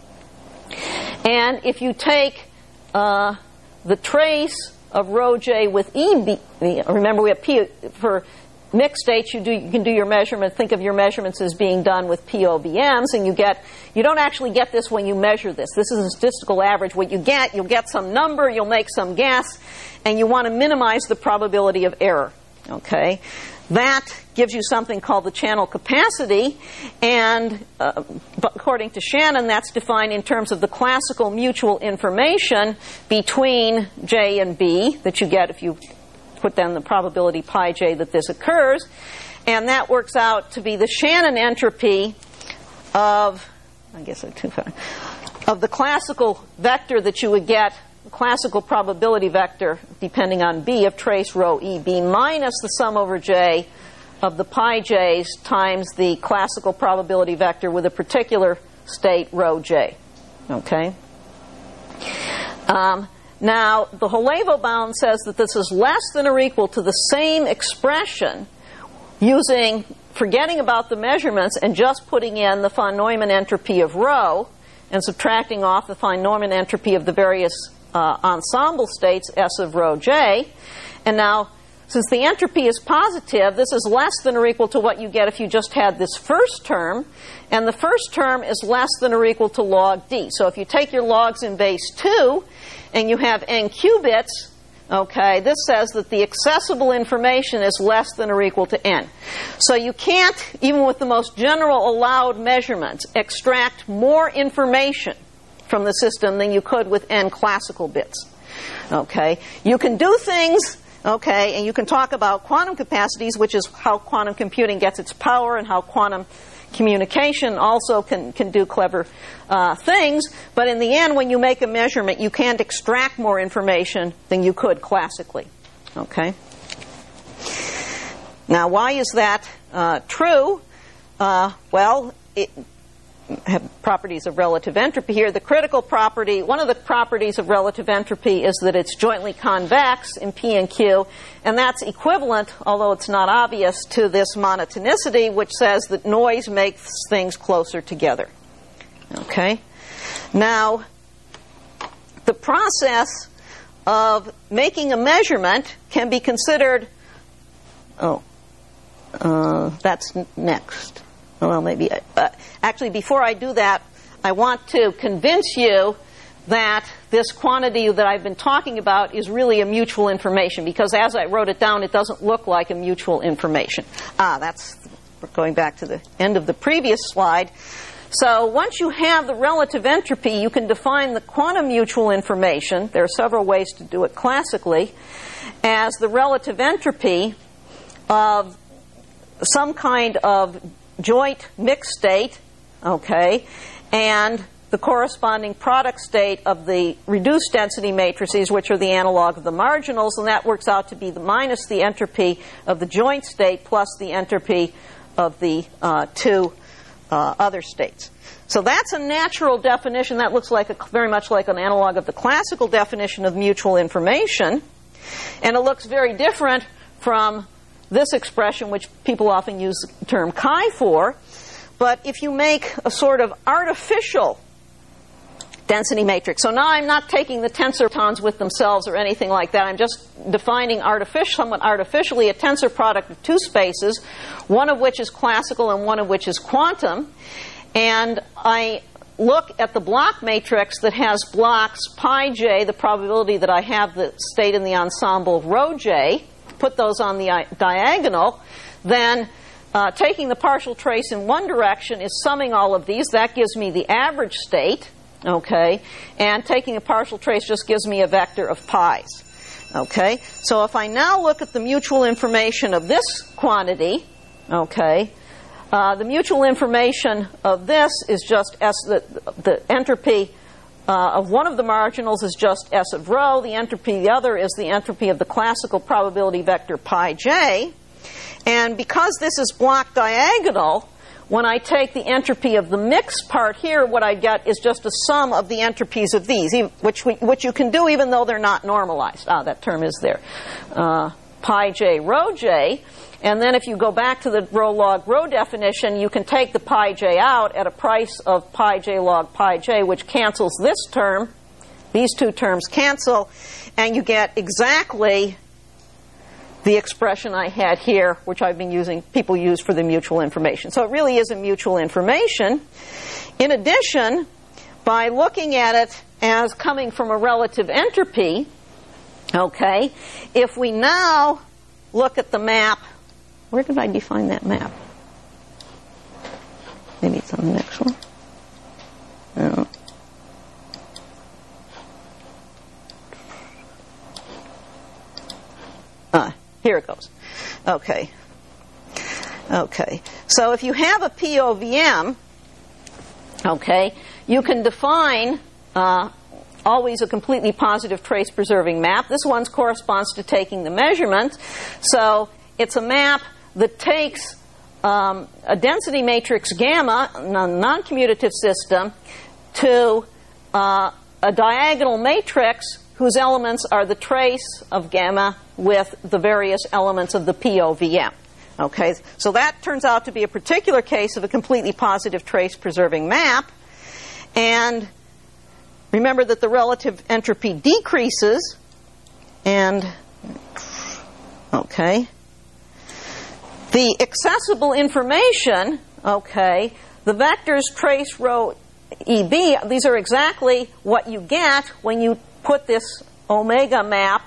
And if you take uh, the trace of rho j with E B, remember we have P for mixed states, you do you can do your measurement, think of your measurements as being done with P O B Ms, and you get, you don't actually get this when you measure this. This is a statistical average. What you get, you'll get some number, you'll make some guess, and you want to minimize the probability of error. Okay? That gives you something called the channel capacity, and uh, according to Shannon, that's defined in terms of the classical mutual information between J and B that you get if you put down the probability pi j that this occurs, and that works out to be the Shannon entropy of, I guess I'm too far, of the classical vector that you would get, the classical probability vector, depending on B, of trace rho E B minus the sum over J of the pi j's times the classical probability vector with a particular state rho j. Okay? Um, now, the Holevo bound says that this is less than or equal to the same expression using, forgetting about the measurements and just putting in the von Neumann entropy of rho and subtracting off the von Neumann entropy of the various uh, ensemble states, S of rho j. And now, since the entropy is positive, this is less than or equal to what you get if you just had this first term. And the first term is less than or equal to log d. So if you take your logs in base two and you have n qubits, okay, this says that the accessible information is less than or equal to n. So you can't, even with the most general allowed measurements, extract more information from the system than you could with n classical bits. Okay? You can do things, okay, and you can talk about quantum capacities, which is how quantum computing gets its power and how quantum communication also can, can do clever uh, things, but in the end, when you make a measurement, you can't extract more information than you could classically. Okay? Now, why is that uh, true? Uh, well, it have properties of relative entropy here. The critical property, one of the properties of relative entropy is that it's jointly convex in P and Q, and that's equivalent, although it's not obvious, to this monotonicity, which says that noise makes things closer together. Okay? Now, the process of making a measurement can be considered, oh, uh, that's next. Well, maybe, uh, actually, before I do that, I want to convince you that this quantity that I've been talking about is really a mutual information, because as I wrote it down, it doesn't look like a mutual information. Ah, that's, we're going back to the end of the previous slide. So once you have the relative entropy, you can define the quantum mutual information, there are several ways to do it classically, as the relative entropy of some kind of joint mixed state, okay, and the corresponding product state of the reduced density matrices, which are the analog of the marginals, and that works out to be the minus the entropy of the joint state plus the entropy of the uh, two uh, other states. So that's a natural definition. That looks like a, very much like an analog of the classical definition of mutual information, and it looks very different from this expression, which people often use the term chi for. But if you make a sort of artificial density matrix, so now I'm not taking the tensor tons with themselves or anything like that, I'm just defining artificial, somewhat artificially a tensor product of two spaces, one of which is classical and one of which is quantum, and I look at the block matrix that has blocks pi j, the probability that I have the state in the ensemble of rho j, put those on the diagonal, then uh, taking the partial trace in one direction is summing all of these. That gives me the average state, okay, and taking a partial trace just gives me a vector of pi's. Okay, so if I now look at the mutual information of this quantity, okay, uh, the mutual information of this is just S, the, the entropy Uh, of one of the marginals is just S of rho. The entropy of the other is the entropy of the classical probability vector pi j. And because this is block diagonal, when I take the entropy of the mixed part here, what I get is just a sum of the entropies of these, which, we, which you can do even though they're not normalized. Ah, that term is there. Uh, pi j rho j. And then if you go back to the rho log rho definition, you can take the pi j out at a price of pi j log pi j, which cancels this term. These two terms cancel, and you get exactly the expression I had here, which I've been using, people use for the mutual information. So it really is a mutual information. In addition, by looking at it as coming from a relative entropy, okay, if we now look at the map, where did I define that map? Maybe it's on the next one. No. Ah, here it goes. Okay. Okay. So if you have a P O V M, okay, you can define uh, always a completely positive trace-preserving map. This one corresponds to taking the measurement. So it's a map that takes um, a density matrix gamma, a non-commutative system, to uh, a diagonal matrix whose elements are the trace of gamma with the various elements of the P O V M. Okay, so that turns out to be a particular case of a completely positive trace-preserving map. And remember that the relative entropy decreases, and, okay, the accessible information, okay, the vectors trace rho E B, these are exactly what you get when you put this omega map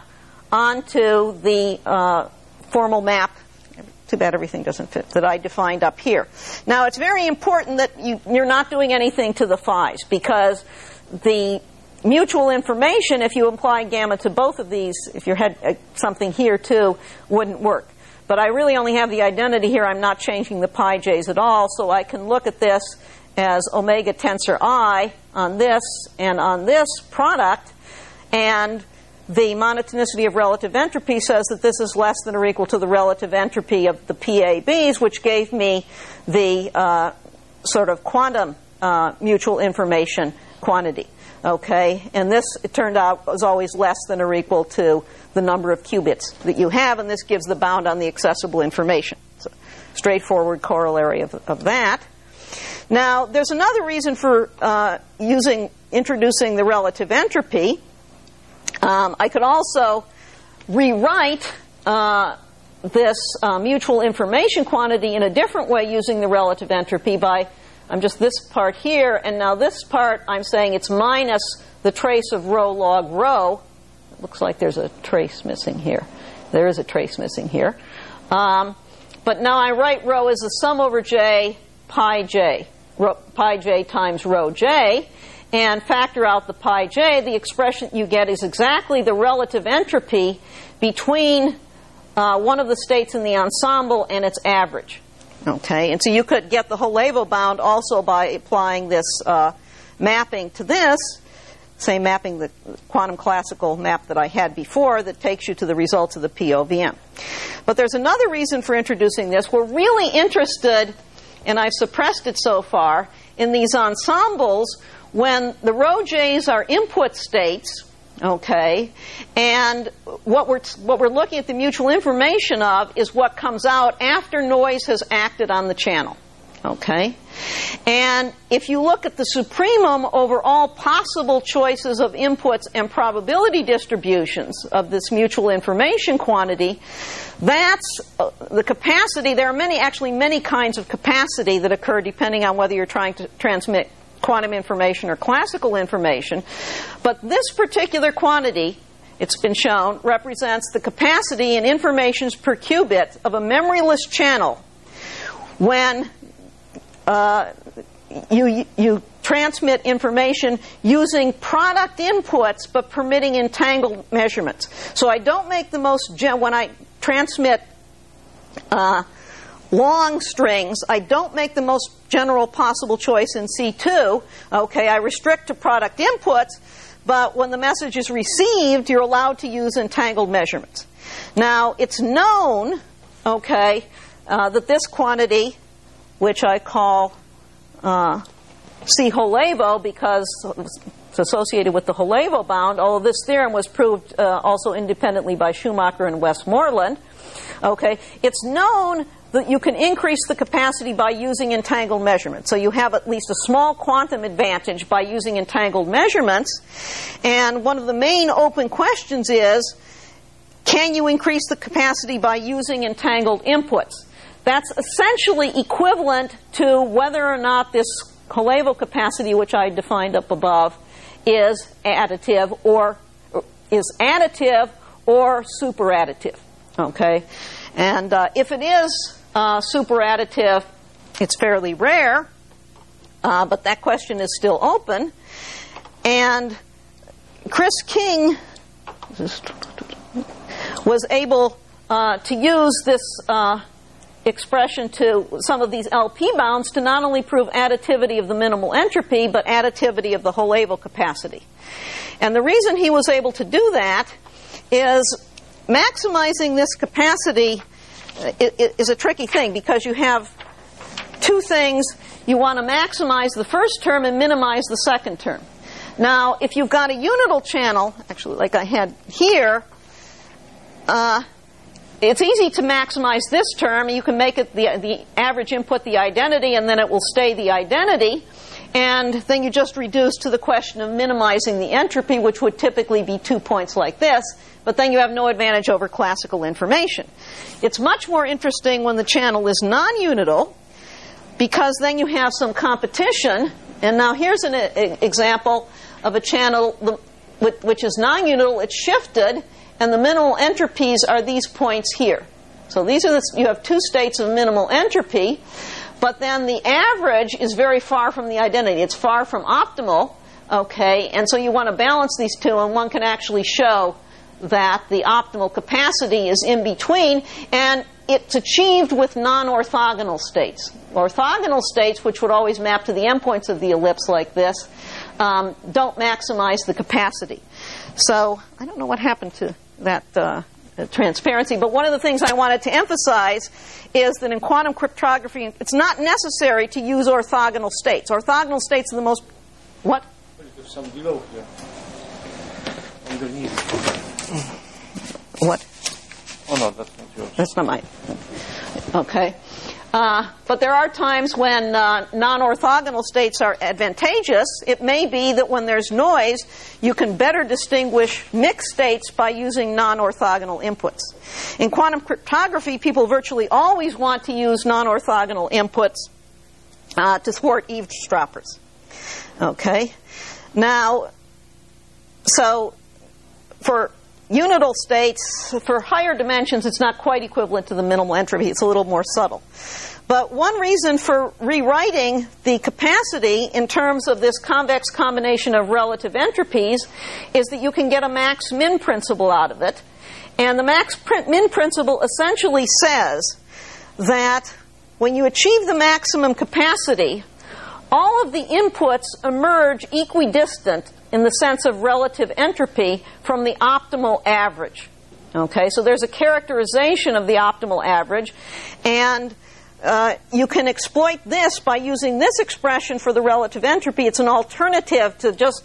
onto the uh, formal map. Too bad everything doesn't fit, that I defined up here. Now, it's very important that you, you're not doing anything to the phi's, because the mutual information, if you apply gamma to both of these, if you had uh, something here too, wouldn't work. But I really only have the identity here. I'm not changing the pi j's at all, so I can look at this as omega tensor I on this and on this product, and the monotonicity of relative entropy says that this is less than or equal to the relative entropy of the P A Bs, which gave me the uh, sort of quantum uh, mutual information quantity. Okay, and this, it turned out, was always less than or equal to the number of qubits that you have, and this gives the bound on the accessible information. It's a straightforward corollary of, of that. Now, there's another reason for uh, using, introducing the relative entropy. Um, I could also rewrite uh, this uh, mutual information quantity in a different way using the relative entropy by, I'm just this part here, and now this part I'm saying it's minus the trace of rho log rho. It looks like there's a trace missing here. There is a trace missing here. Um, but now I write rho as the sum over j pi j, rho, pi j times rho j, and factor out the pi j, the expression you get is exactly the relative entropy between uh, one of the states in the ensemble and its average. Okay, and so you could get the Holevo bound also by applying this uh, mapping to this, same mapping, the quantum classical map that I had before that takes you to the results of the P O V M. But there's another reason for introducing this. We're really interested, and I've suppressed it so far, in these ensembles when the rho j's are input states, okay, and what we're what we're looking at the mutual information of is what comes out after noise has acted on the channel, okay? And if you look at the supremum over all possible choices of inputs and probability distributions of this mutual information quantity, that's uh, the capacity. There are many, actually many kinds of capacity that occur depending on whether you're trying to transmit quantum information or classical information. But this particular quantity, it's been shown, represents the capacity in informations per qubit of a memoryless channel when uh, you, you transmit information using product inputs but permitting entangled measurements. So I don't make the most, gen- when I transmit uh, long strings, I don't make the most general possible choice in C two. Okay, I restrict to product inputs, but when the message is received, you're allowed to use entangled measurements. Now, it's known, okay, uh, that this quantity, which I call uh, C Holevo because it's associated with the Holevo bound, although this theorem was proved uh, also independently by Schumacher and Westmoreland, okay, it's known that you can increase the capacity by using entangled measurements. So you have at least a small quantum advantage by using entangled measurements. And one of the main open questions is, can you increase the capacity by using entangled inputs? That's essentially equivalent to whether or not this Holevo capacity, which I defined up above, is additive or is additive or superadditive. Okay? And uh, if it is Uh, superadditive, it's fairly rare, uh, but that question is still open. And Chris King was able uh, to use this uh, expression to some of these L P bounds to not only prove additivity of the minimal entropy, but additivity of the Holevo capacity. And the reason he was able to do that is maximizing this capacity is a tricky thing because you have two things. You want to maximize the first term and minimize the second term. Now, if you've got a unital channel, actually like I had here, uh, it's easy to maximize this term. You can make it the, the average input the identity, and then it will stay the identity. And then you just reduce to the question of minimizing the entropy, which would typically be two points like this. But then you have no advantage over classical information. It's much more interesting when the channel is non-unital, because then you have some competition. And now here's an e- example of a channel which is non-unital. It's shifted, and the minimal entropies are these points here. So these are the, you have two states of minimal entropy, but then the average is very far from the identity. It's far from optimal, okay? And so you want to balance these two, and one can actually show that the optimal capacity is in between, and it's achieved with non-orthogonal states. Orthogonal states, which would always map to the endpoints of the ellipse like this, um, don't maximize the capacity. So I don't know what happened to that uh, transparency, but one of the things I wanted to emphasize is that in quantum cryptography, it's not necessary to use orthogonal states. Orthogonal states are the most... What? There's some below here. Underneath. What? Oh, no, that's not yours. That's not mine. Okay. Uh, but there are times when uh, non-orthogonal states are advantageous. It may be that when there's noise, you can better distinguish mixed states by using non-orthogonal inputs. In quantum cryptography, people virtually always want to use non-orthogonal inputs uh, to thwart eavesdroppers. Okay? Now, so for unital states, for higher dimensions, it's not quite equivalent to the minimal entropy. It's a little more subtle. But one reason for rewriting the capacity in terms of this convex combination of relative entropies is that you can get a max-min principle out of it. And the max-min principle essentially says that when you achieve the maximum capacity, all of the inputs emerge equidistant in the sense of relative entropy from the optimal average. Okay, so there's a characterization of the optimal average, and uh, you can exploit this by using this expression for the relative entropy. It's an alternative to just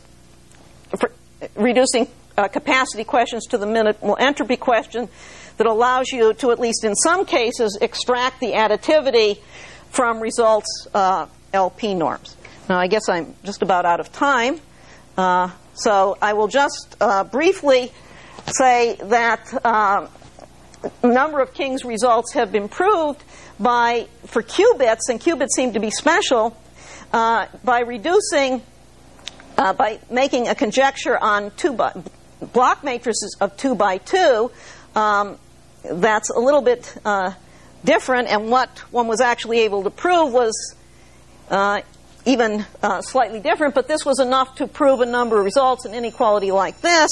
reducing uh, capacity questions to the minimal entropy question that allows you to, at least in some cases, extract the additivity from results uh, L P norms. Now, I guess I'm just about out of time. Uh, so I will just uh, briefly say that uh, a number of King's results have been proved by, for qubits, and qubits seem to be special, uh, by reducing, uh, by making a conjecture on two by, block matrices of two by two. Um, that's a little bit uh, different, and what one was actually able to prove was uh, even uh, slightly different, but this was enough to prove a number of results, an inequality like this.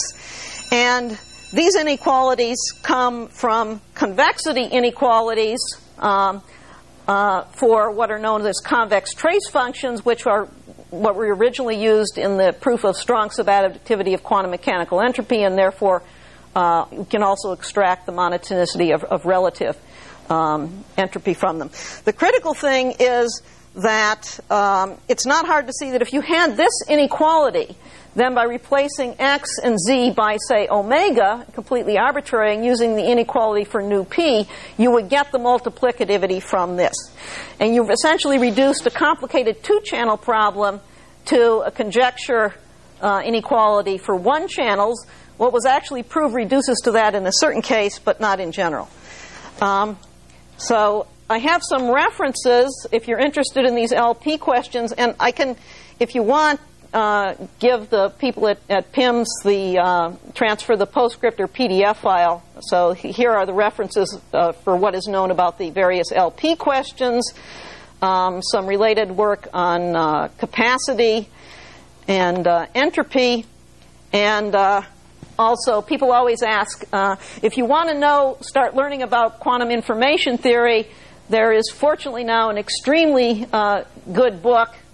And these inequalities come from convexity inequalities um, uh, for what are known as convex trace functions, which are what were originally used in the proof of strong subadditivity of quantum mechanical entropy, and therefore uh, you can also extract the monotonicity of, of relative um, entropy from them. The critical thing is that um, it's not hard to see that if you had this inequality, then by replacing x and z by, say, omega, completely arbitrary, and using the inequality for nu p, you would get the multiplicativity from this. And you've essentially reduced a complicated two-channel problem to a conjecture uh, inequality for one channels. What was actually proved reduces to that in a certain case, but not in general. Um, so I have some references if you're interested in these L P questions, and I can, if you want, uh, give the people at, at P I M S the uh, transfer the PostScript or P D F file. So here are the references uh, for what is known about the various L P questions, um, some related work on uh, capacity and uh, entropy, and uh, also people always ask, uh, if you want to know, start learning about quantum information theory, there is fortunately now an extremely uh, good book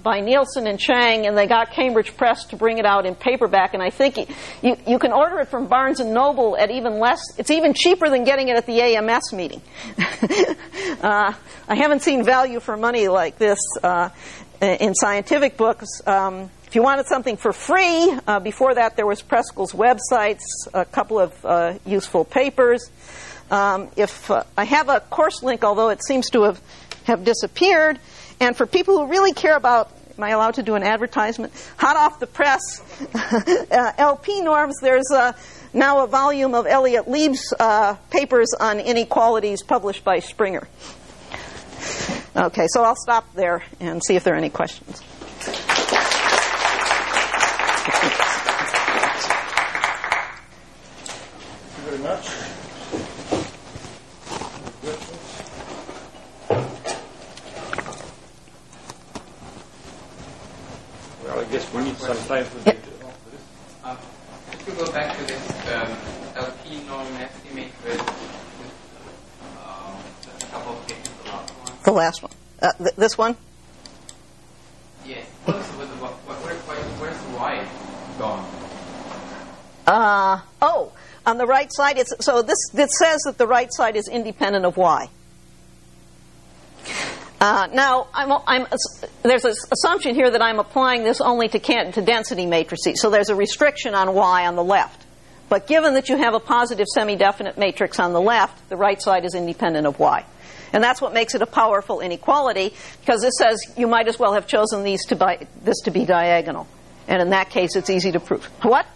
by Nielsen and Chang, and they got Cambridge Press to bring it out in paperback. And I think you, you can order it from Barnes and Noble at even less. It's even cheaper than getting it at the A M S meeting. uh, I haven't seen value for money like this uh, in scientific books. Um, if you wanted something for free, uh, before that there was Preskel's websites, a couple of uh, useful papers. Um, if uh, I have a course link, although it seems to have, have disappeared, and for people who really care about, am I allowed to do an advertisement? Hot off the press, uh, L P norms, there's uh, now a volume of Elliot Lieb's uh, papers on inequalities published by Springer. Okay, so I'll stop there and see if there are any questions. Thank you very much. Well, I guess we need some time for this. Um, if you go back to this um, L P norm estimate with, with um, a couple of cases, the last one. The last one. Uh, th- this one? Yes. What is with the, what, where, where, where's the Y gone? Uh, oh, on the right side, it's, so this, this says that the right side is independent of Y. Uh, now, I'm, I'm, there's an assumption here that I'm applying this only to, can, to density matrices, so there's a restriction on Y on the left. But given that you have a positive semi-definite matrix on the left, the right side is independent of Y. And that's what makes it a powerful inequality, because it says you might as well have chosen these to bi- this to be diagonal. And in that case, it's easy to prove. What?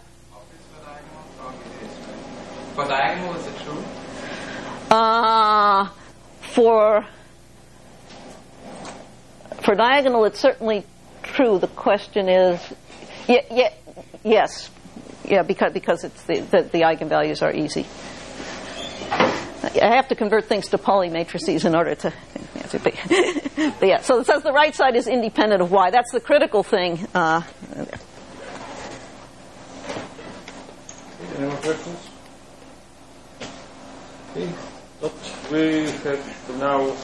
For diagonal, is it true? Uh, for... For diagonal, it's certainly true. The question is, yeah, yeah, yes, yeah, because because it's the, the the eigenvalues are easy. I have to convert things to Pauli matrices in order to answer. But, but yeah, so it says the right side is independent of Y. That's the critical thing. Uh, Any more questions? Okay. We have now